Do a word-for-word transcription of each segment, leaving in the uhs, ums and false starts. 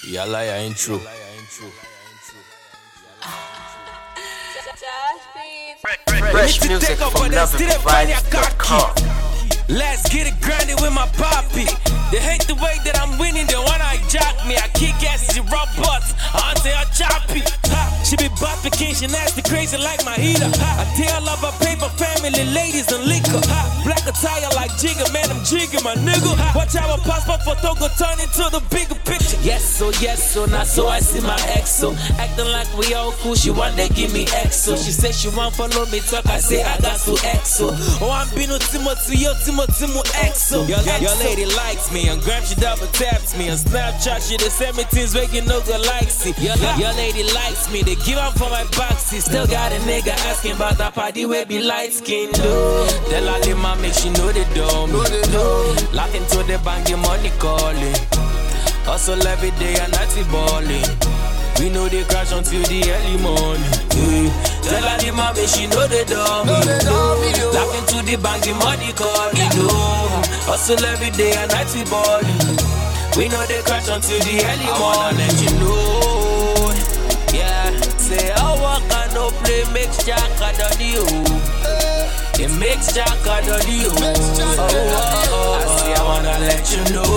Yalla ya intro. Fresh music from Lovingvibes dot com. Let's get it grinded with my poppy. They hate the way that I'm winning, they wanna hijack me. I kick ass, she rub butts, I say I choppy. Ha, she be bopping, king, she nasty, crazy like my heater. Ha, I tell of her paper, family, ladies, and liquor. Ha, black attire like Jigga, man, I'm jigging my nigga. Ha, watch how I pass my photo, go turn into the bigger picture. Yes, so, yes, so, now so I see my ex, so acting like we all cool, she want to give me X, so she say she want follow me talk, I say I got to X, so oh, I'm Bino Timothy, yo, Timothy, X, so your, your lady likes me, on Gram she double taps me, on Snapchat she the send me things where you know good likes it. Your, your lady likes me, they give up for my boxy. Still got a nigga asking about that party where be light skin, do. Tell her the man make she know the dumb. Lock into the bank, your money calling. Hustle every day and that's it balling. We know they crash until the early morning. Yeah. Tell her the man make she know the dumb. Lock into the bank, the money calling. Hustle every day and that's it balling. We know they crash until the early morning. Let you know. Yeah, say I walk and no play, makes Jack a daddy, oh. It makes Jack a daddy, oh. Oh, oh, oh. I say I wanna let you know.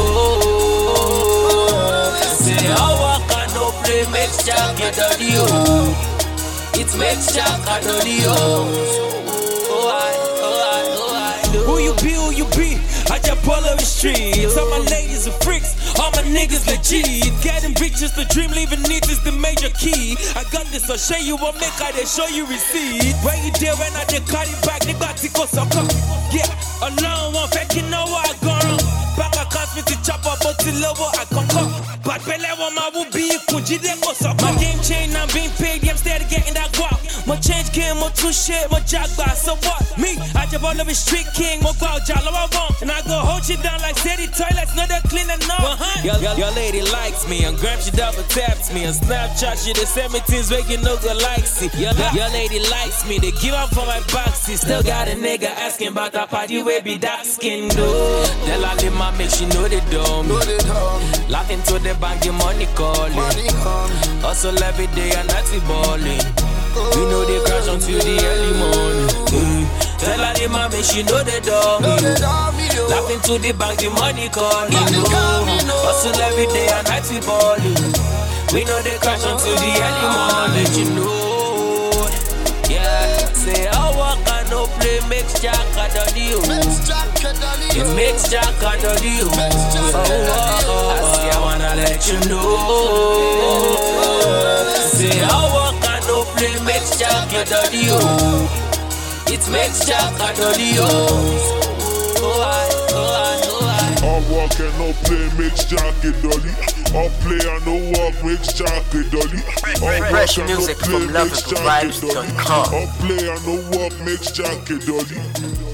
Say I walk and no play, makes Jack a daddy, oh. It makes Jack a daddy, oh. Oh, I, oh, I, oh, I know. Who you be, who you be? I just pull up the streets. All my ladies are freaks, all my niggas legit. Getting bitches the dream, leaving niggas the major key. I got this, I'll show you what make I they show you receipt. Where you there when I they cut it back, they got to go so come. Yeah, alone one fact, you know what I gone on. Back I can't fit the chopper, but the lower I come come. But Pele one my will be Kuji, they go so come. My game chain, I'm being paid, I'm steady getting that guap. My change game, my two shit, my jackbar, so what? Me, I just all of a street king, my guau jalo I want. And I go hold you down like city toilets, no they're clean enough. Your, your, your lady likes me, on Gram she double taps me, on Snapchat she the send me things where you know good likes it. Your, your lady likes me, they give up for my boxy. Still got a nigga asking about that party where be dark skin though. Tell her the man make she know the dumb. Lock into the bank, your money calling. Hustle every day and that's it balling. We know they crash until the early morning. Mm. Tell her the man make she know the dumb. Lock into the bank, the money calling. Hustle every day and that's it balling. We know they crash until the early morning. Let you know. Yeah, say I walk and no play, makes Jack a daddy, oh. It makes Jack a daddy, oh. Oh, oh, oh. I say I wanna let you know. Say I walk and no play, makes Jack a daddy, oh. It makes Jack a daddy, oh. Oh, I, oh, I, oh, I. I walk and no play, makes Jack a dolly. I play and no walk, makes Jack a dolly. Fresh music from Lovingvibes dot com. I play and no walk, makes Jack a dolly.